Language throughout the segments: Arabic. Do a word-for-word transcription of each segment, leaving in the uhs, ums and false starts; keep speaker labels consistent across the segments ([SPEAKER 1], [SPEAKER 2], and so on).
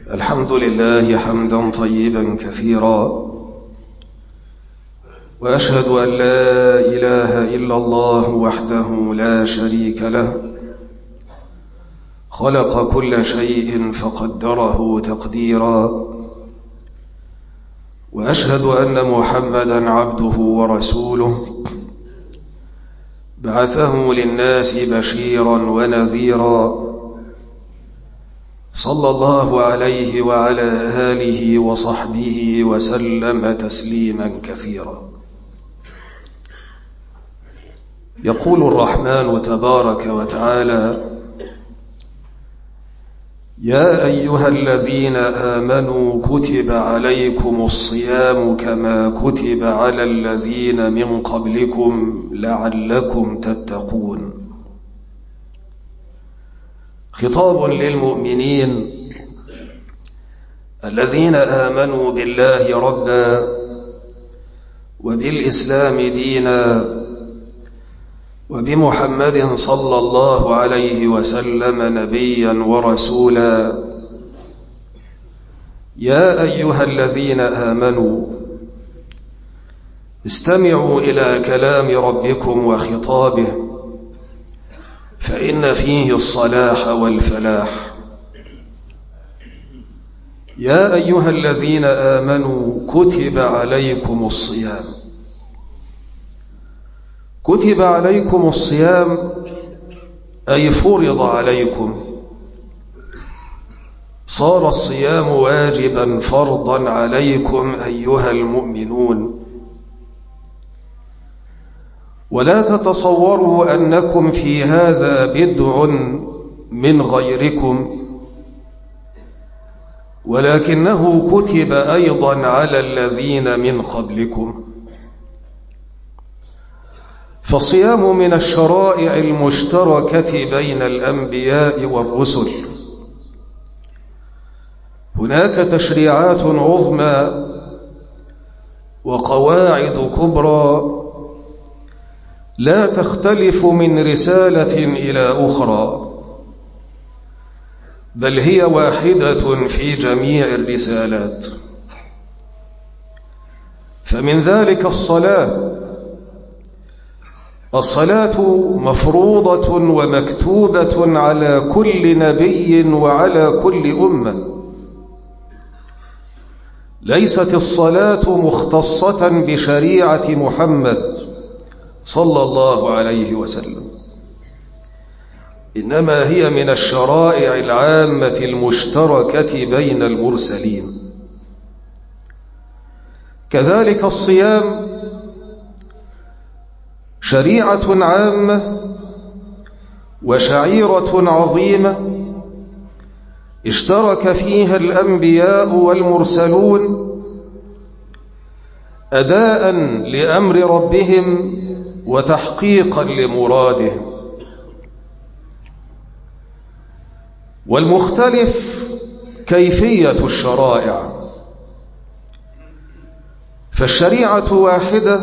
[SPEAKER 1] الحمد لله حمدا طيبا كثيرا، وأشهد أن لا إله إلا الله وحده لا شريك له، خلق كل شيء فقدره تقديرا، وأشهد أن محمدا عبده ورسوله، بعثه للناس بشيرا ونذيرا، صلى الله عليه وعلى آله وصحبه وسلم تسليما كثيرا. يقول الرحمن تبارك وتعالى: يا أيها الذين آمنوا كتب عليكم الصيام كما كتب على الذين من قبلكم لعلكم تتقون. خطاب للمؤمنين الذين آمنوا بالله ربا وبالإسلام دينا وبمحمد صلى الله عليه وسلم نبيا ورسولا. يا أيها الذين آمنوا استمعوا إلى كلام ربكم وخطابه، فإن فيه الصلاح والفلاح. يا أيها الذين آمنوا كتب عليكم الصيام. كتب عليكم الصيام أي فرض عليكم، صار الصيام واجبا فرضا عليكم أيها المؤمنون. ولا تتصوروا أنكم في هذا بدع من غيركم، ولكنه كتب أيضا على الذين من قبلكم. فالصيام من الشرائع المشتركة بين الأنبياء والرسل. هناك تشريعات عظمى وقواعد كبرى لا تختلف من رسالة إلى أخرى، بل هي واحدة في جميع الرسالات. فمن ذلك الصلاة. الصلاة مفروضة ومكتوبة على كل نبي وعلى كل أمة. ليست الصلاة مختصة بشريعة محمد صلى الله عليه وسلم، إنما هي من الشرائع العامة المشتركة بين المرسلين. كذلك الصيام شريعة عامة وشعيرة عظيمة اشترك فيها الأنبياء والمرسلون أداء لأمر ربهم وتحقيقا لمرادهم. والمختلف كيفية الشرائع، فالشريعة واحدة،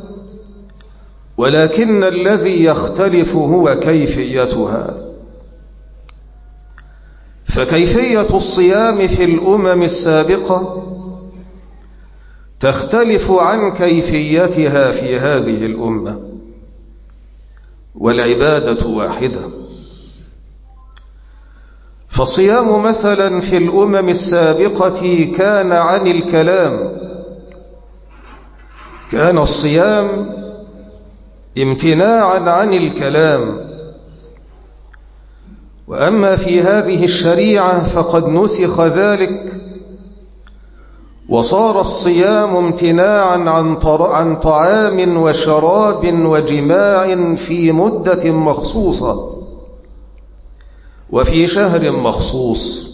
[SPEAKER 1] ولكن الذي يختلف هو كيفيتها. فكيفية الصيام في الأمم السابقة تختلف عن كيفيتها في هذه الأمة، والعبادة واحدة. فالصيام مثلا في الأمم السابقة كان عن الكلام، كان الصيام امتناعا عن الكلام. وأما في هذه الشريعة فقد نسخ ذلك، وصار الصيام امتناعا عن طعام وشراب وجماع في مدة مخصوصة وفي شهر مخصوص،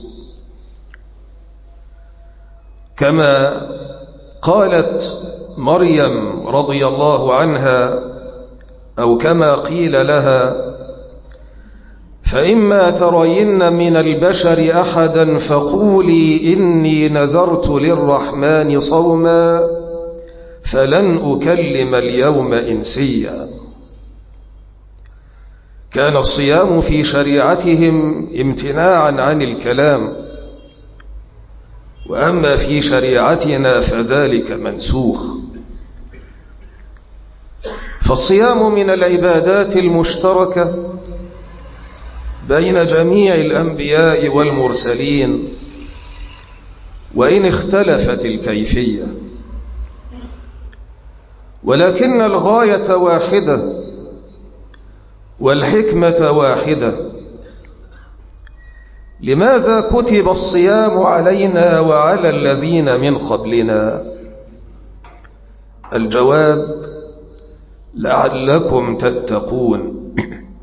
[SPEAKER 1] كما قالت مريم رضي الله عنها، أو كما قيل لها: فإما ترين من البشر أحدا فقولي إني نذرت للرحمن صوما فلن أكلم اليوم إنسيا. كان الصيام في شريعتهم امتناعا عن الكلام، وأما في شريعتنا فذلك منسوخ. فالصيام من العبادات المشتركة بين جميع الأنبياء والمرسلين، وإن اختلفت الكيفية، ولكن الغاية واحدة والحكمة واحدة. لماذا كتب الصيام علينا وعلى الذين من قبلنا؟ الجواب: لعلكم تتقون،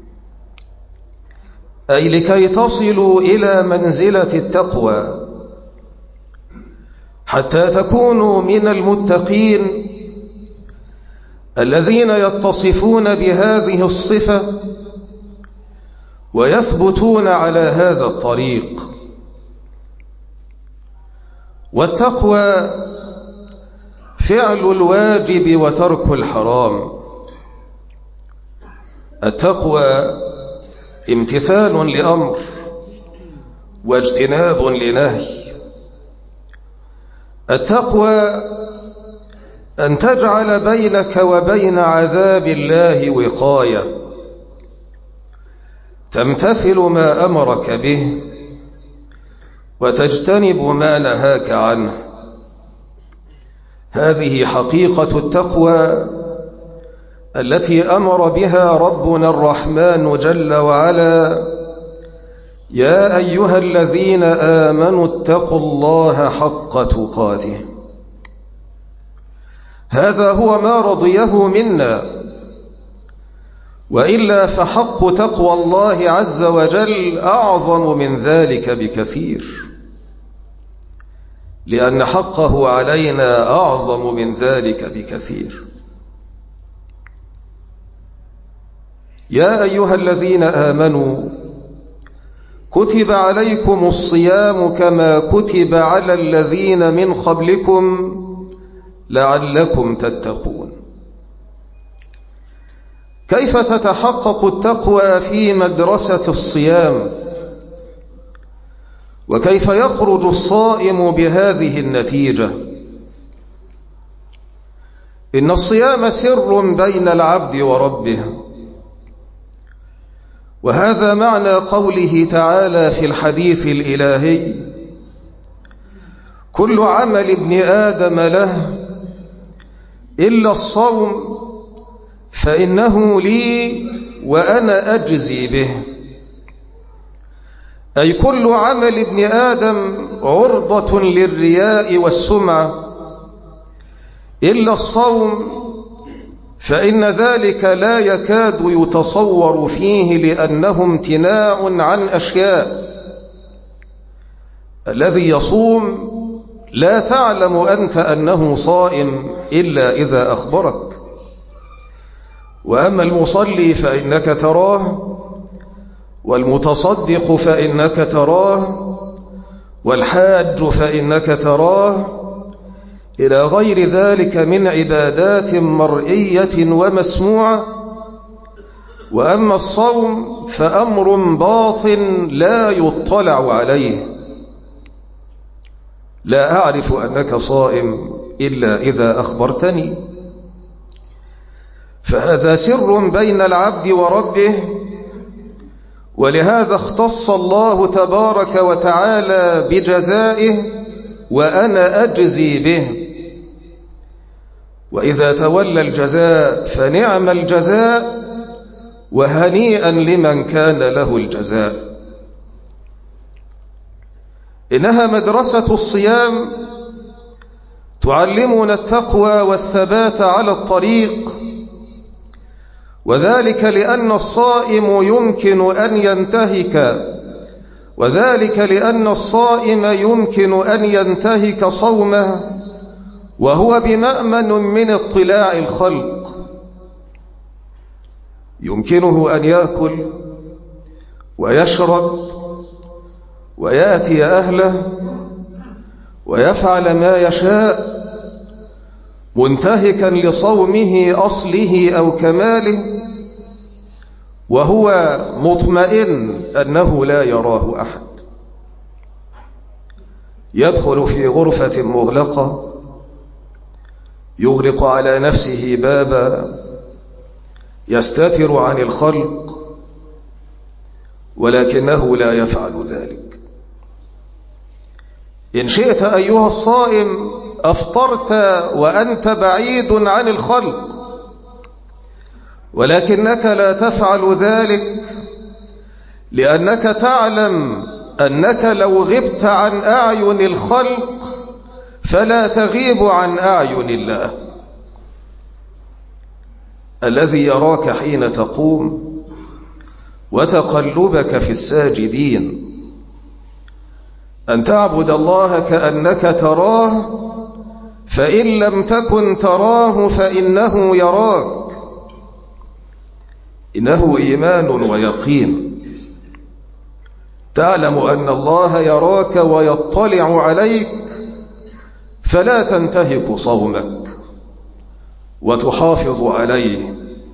[SPEAKER 1] أي لكي تصلوا إلى منزلة التقوى حتى تكونوا من المتقين الذين يتصفون بهذه الصفة ويثبتون على هذا الطريق. والتقوى فعل الواجب وترك الحرام. التقوى امتثال لأمر واجتناب لنهي. التقوى أن تجعل بينك وبين عذاب الله وقاية، تمتثل ما أمرك به وتجتنب ما نهاك عنه. هذه حقيقة التقوى التي أمر بها ربنا الرحمن جل وعلا: يا أيها الذين آمنوا اتقوا الله حق تقاته. هذا هو ما رضيه منا، وإلا فحق تقوى الله عز وجل أعظم من ذلك بكثير، لأن حقه علينا أعظم من ذلك بكثير. يا أيها الذين آمنوا كتب عليكم الصيام كما كتب على الذين من قبلكم لعلكم تتقون. كيف تتحقق التقوى في مدرسة الصيام؟ وكيف يخرج الصائم بهذه النتيجة؟ إن الصيام سر بين العبد وربه، وهذا معنى قوله تعالى في الحديث الإلهي: كل عمل ابن آدم له إلا الصوم فإنه لي وأنا أجزي به. أي كل عمل ابن آدم عرضة للرياء والسمعة إلا الصوم، فإن ذلك لا يكاد يتصور فيه، لأنه امتناع عن أشياء. الذي يصوم لا تعلم أنت أنه صائم إلا إذا أخبرك، وأما المصلي فإنك تراه، والمتصدق فإنك تراه، والحاج فإنك تراه، إلى غير ذلك من عبادات مرئية ومسموعة. وأما الصوم فأمر باطن لا يطلع عليه. لا أعرف أنك صائم إلا إذا أخبرتني. فهذا سر بين العبد وربه، ولهذا اختص الله تبارك وتعالى بجزائه: وأنا أجزي به. وإذا تولى الجزاء فنعم الجزاء، وهنيئا لمن كان له الجزاء. إنها مدرسة الصيام تعلمنا التقوى والثبات على الطريق، وذلك لأن الصائم يمكن أن ينتهك وذلك لأن الصائم يمكن أن ينتهك صومه وهو بمأمن من اطلاع الخلق. يمكنه أن يأكل ويشرب ويأتي أهله ويفعل ما يشاء منتهكا لصومه أصله أو كماله، وهو مطمئن أنه لا يراه أحد. يدخل في غرفة مغلقة يغلق على نفسه بابا يستتر عن الخلق، ولكنه لا يفعل ذلك. إن شئت أيها الصائم أفطرت وأنت بعيد عن الخلق، ولكنك لا تفعل ذلك لأنك تعلم أنك لو غبت عن أعين الخلق فلا تغيب عن أعين الله الذي يراك حين تقوم وتقلبك في الساجدين، أن تعبد الله كأنك تراه، فإن لم تكن تراه فإنه يراك. إنه إيمان ويقين، تعلم أن الله يراك ويطلع عليك فلا تنتهك صومك وتحافظ عليه.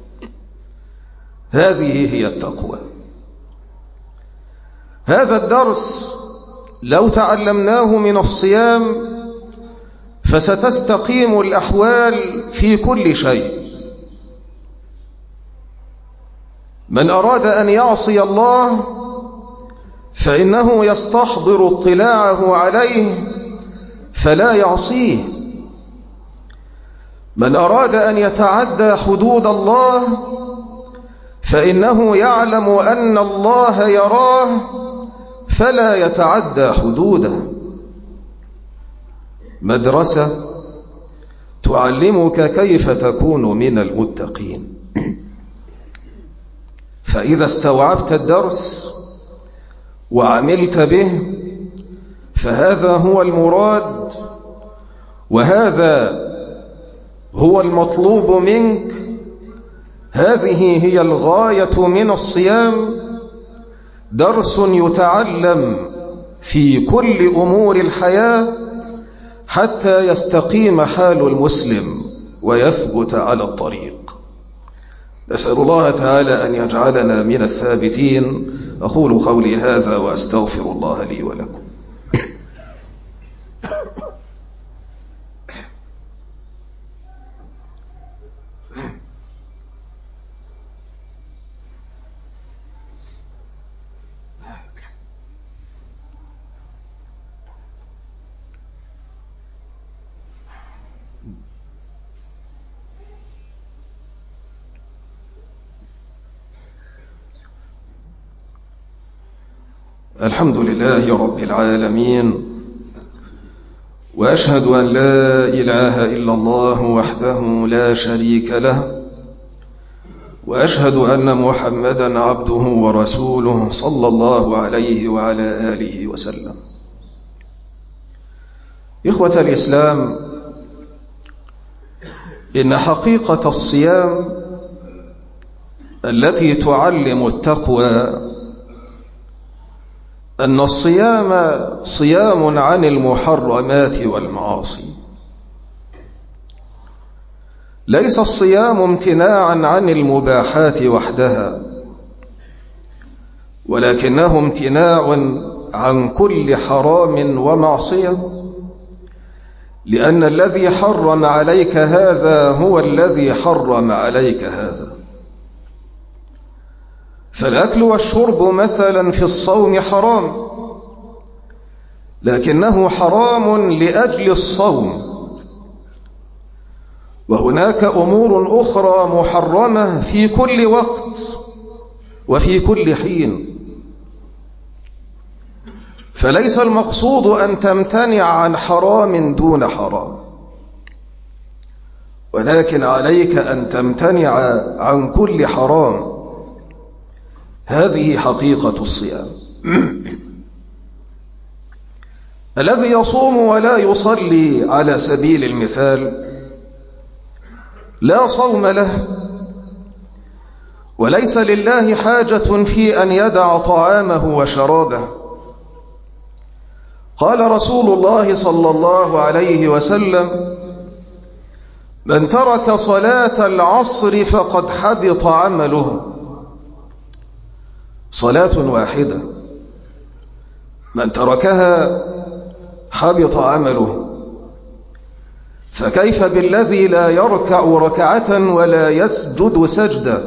[SPEAKER 1] هذه هي التقوى. هذا الدرس لو تعلمناه من الصيام فستستقيم الأحوال في كل شيء. من أراد أن يعصي الله فإنه يستحضر اطلاعه عليه فلا يعصيه. من أراد أن يتعدى حدود الله فإنه يعلم أن الله يراه فلا يتعدى حدوده. مدرسة تعلمك كيف تكون من المتقين. فإذا استوعبت الدرس وعملت به فهذا هو المراد، وهذا هو المطلوب منك. هذه هي الغاية من الصيام، درس يتعلم في كل أمور الحياة حتى يستقيم حال المسلم ويثبت على الطريق. نسأل الله تعالى أن يجعلنا من الثابتين. أقول قولي هذا وأستغفر الله لي ولكم. الحمد لله رب العالمين، وأشهد أن لا إله إلا الله وحده لا شريك له، وأشهد أن محمدا عبده ورسوله صلى الله عليه وعلى آله وسلم. إخوة الإسلام، إن حقيقة الصيام التي تعلم التقوى أن الصيام صيام عن المحرمات والمعاصي. ليس الصيام امتناعا عن المباحات وحدها، ولكنه امتناع عن كل حرام ومعصية، لأن الذي حرم عليك هذا هو الذي حرم عليك هذا. فالأكل والشرب مثلا في الصوم حرام، لكنه حرام لأجل الصوم. وهناك أمور أخرى محرمة في كل وقت وفي كل حين. فليس المقصود أن تمتنع عن حرام دون حرام، ولكن عليك أن تمتنع عن كل حرام. هذه حقيقة الصيام. الذي يصوم ولا يصلي على سبيل المثال لا صوم له، وليس لله حاجة في أن يدع طعامه وشرابه. قال رسول الله صلى الله عليه وسلم: من ترك صلاة العصر فقد حبط عمله. صلاة واحدة من تركها حبط عمله، فكيف بالذي لا يركع ركعة ولا يسجد سجدة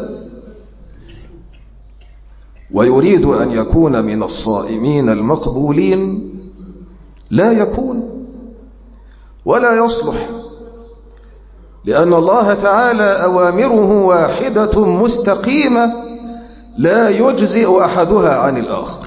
[SPEAKER 1] ويريد أن يكون من الصائمين المقبولين؟ لا يكون ولا يصلح، لأن الله تعالى أوامره واحدة مستقيمة لا يجزئ أحدها عن الآخر.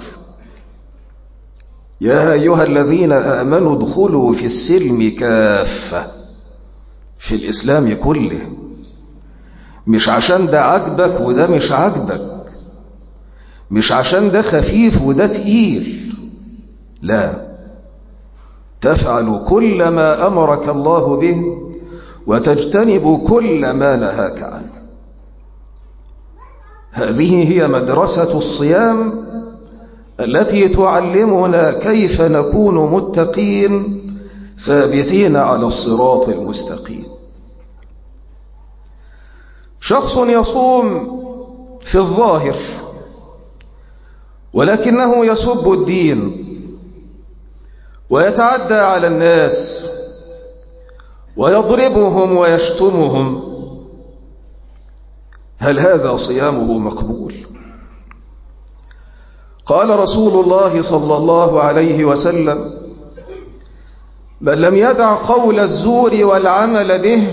[SPEAKER 1] يا أيها الذين آمنوا ادخلوا في السلم كافة، في الإسلام كله، مش عشان ده عجبك وده مش عجبك، مش عشان ده خفيف وده تقيل، لا، تفعل كل ما أمرك الله به وتجتنب كل ما نهاك عنه. هذه هي مدرسة الصيام التي تعلمنا كيف نكون متقين ثابتين على الصراط المستقيم. شخص يصوم في الظاهر ولكنه يسب الدين ويتعدى على الناس ويضربهم ويشتمهم، هل هذا صيامه مقبول؟ قال رسول الله صلى الله عليه وسلم: من لم يدع قول الزور والعمل به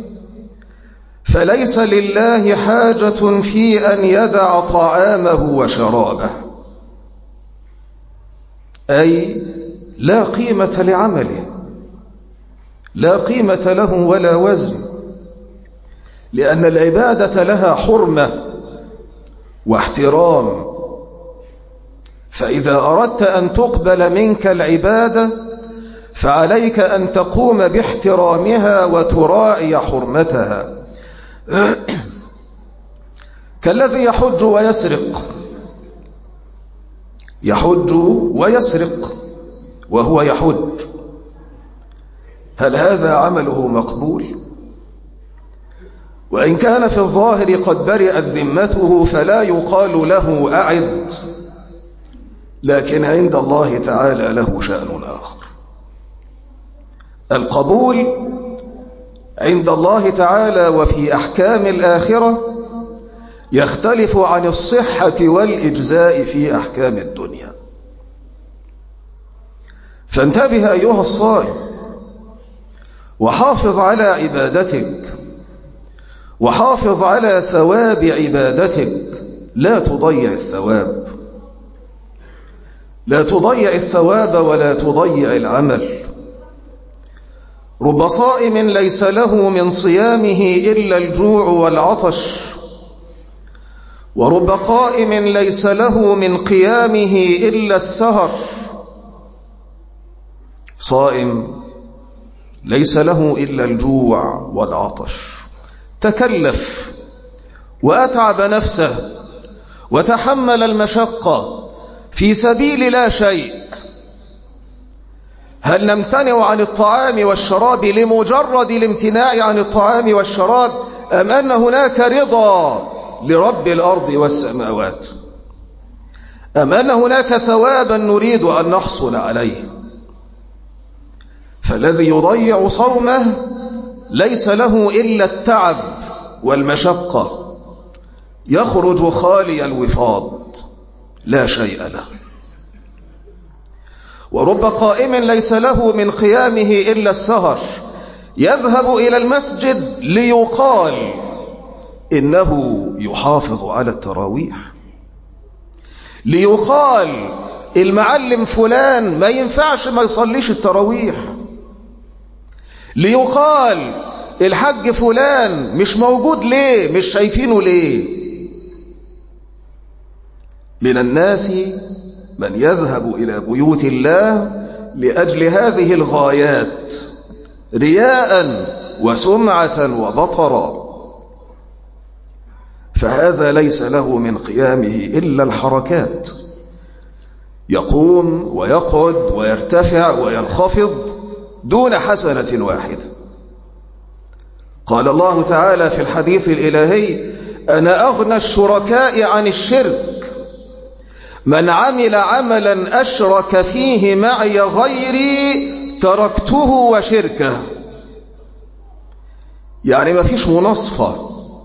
[SPEAKER 1] فليس لله حاجة في أن يدع طعامه وشرابه، أي لا قيمة لعمله، لا قيمة له ولا وزن، لأن العبادة لها حرمة واحترام. فإذا أردت أن تقبل منك العبادة فعليك أن تقوم باحترامها وتراعي حرمتها. كالذي يحج ويسرق، يحج ويسرق وهو يحج، هل هذا عمله مقبول؟ وإن كان في الظاهر قد برئت ذمته فلا يقال له أعد، لكن عند الله تعالى له شأن آخر. القبول عند الله تعالى وفي أحكام الآخرة يختلف عن الصحة والإجزاء في أحكام الدنيا. فانتبه أيها الصائم، وحافظ على عبادتك، وحافظ على ثواب عبادتك، لا تضيع الثواب، لا تضيع الثواب ولا تضيع العمل. رب صائم ليس له من صيامه إلا الجوع والعطش، ورب قائم ليس له من قيامه إلا السهر. صائم ليس له إلا الجوع والعطش، تكلف وأتعب نفسه وتحمل المشقة في سبيل لا شيء. هل نمتنع عن الطعام والشراب لمجرد الامتناع عن الطعام والشراب، أم أن هناك رضا لرب الأرض والسماوات، أم أن هناك ثوابا نريد أن نحصل عليه؟ فالذي يضيع صومه ليس له إلا التعب والمشقة، يخرج خالي الوفاض لا شيء له. ورب قائم ليس له من قيامه إلا السهر، يذهب إلى المسجد ليقال إنه يحافظ على التراويح، ليقال المعلم فلان ما ينفعش ما يصليش التراويح، ليقال الحج فلان مش موجود ليه، مش شايفينه ليه. من الناس من يذهب إلى بيوت الله لأجل هذه الغايات، رياء وسمعة وبطرا، فهذا ليس له من قيامه إلا الحركات، يقوم ويقعد ويرتفع وينخفض دون حسنة واحدة. قال الله تعالى في الحديث الإلهي: أنا أغنى الشركاء عن الشرك، من عمل عملا أشرك فيه معي غيري تركته وشركه، يعني ما فيش مناصفة،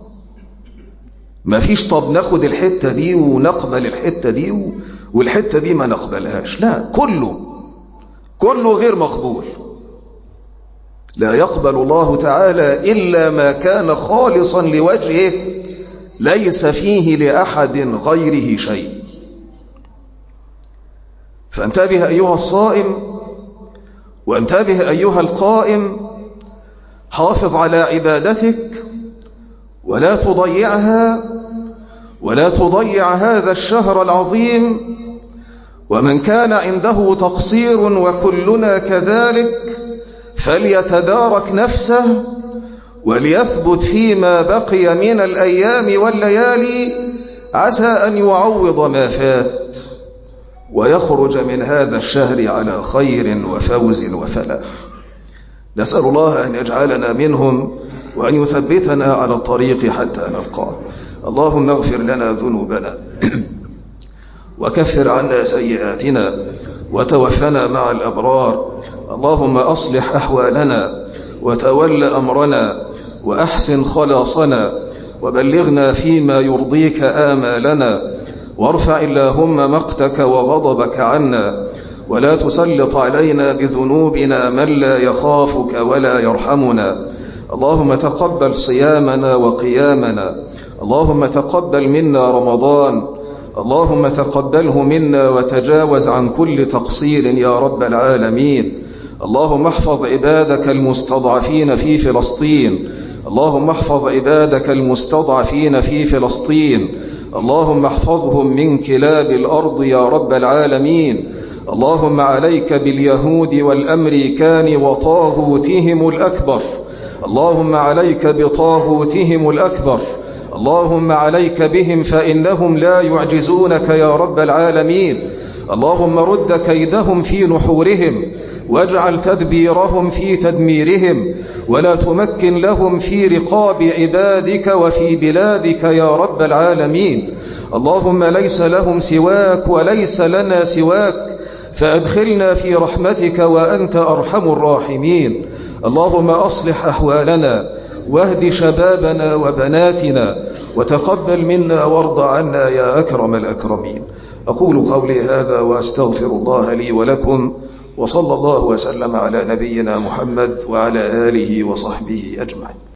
[SPEAKER 1] ما فيش طب ناخد الحتة دي ونقبل الحتة دي والحتة دي ما نقبلهاش، لا، كله كله غير مقبول. لا يقبل الله تعالى إلا ما كان خالصا لوجهه ليس فيه لأحد غيره شيء. فانتبه أيها الصائم، وانتبه أيها القائم، حافظ على عبادتك ولا تضيعها، ولا تضيع هذا الشهر العظيم. ومن كان عنده تقصير وكلنا كذلك فليتدارك نفسه وليثبت فيما بقي من الأيام والليالي، عسى أن يعوض ما فات ويخرج من هذا الشهر على خير وفوز وفلاح. نسأل الله أن يجعلنا منهم وأن يثبتنا على الطريق حتى نلقاه. اللهم اغفر لنا ذنوبنا وكفر عنا سيئاتنا وتوفنا مع الأبرار. اللهم أصلح أحوالنا وتول أمرنا وأحسن خلاصنا وبلغنا فيما يرضيك آمالنا، وارفع اللهم مقتك وغضبك عنا، ولا تسلط علينا بذنوبنا من لا يخافك ولا يرحمنا. اللهم تقبل صيامنا وقيامنا، اللهم تقبل منا رمضان، اللهم تقبله منا وتجاوز عن كل تقصير يا رب العالمين. اللهم احفظ عبادك المستضعفين في فلسطين، اللهم احفظ عبادك المستضعفين في فلسطين، اللهم احفظهم من كلاب الأرض يا رب العالمين. اللهم عليك باليهود والأمريكان وطاغوتهم الأكبر، اللهم عليك بطاغوتهم الأكبر، اللهم عليك بهم فإنهم لا يعجزونك يا رب العالمين. اللهم رد كيدهم في نحورهم واجعل تدبيرهم في تدميرهم، ولا تمكن لهم في رقاب عبادك وفي بلادك يا رب العالمين. اللهم ليس لهم سواك وليس لنا سواك، فأدخلنا في رحمتك وأنت أرحم الراحمين. اللهم أصلح أحوالنا واهد شبابنا وبناتنا وتقبل منا وارض عنا يا أكرم الأكرمين. أقول قولي هذا وأستغفر الله لي ولكم، وصلى الله وسلم على نبينا محمد وعلى آله وصحبه أجمعين.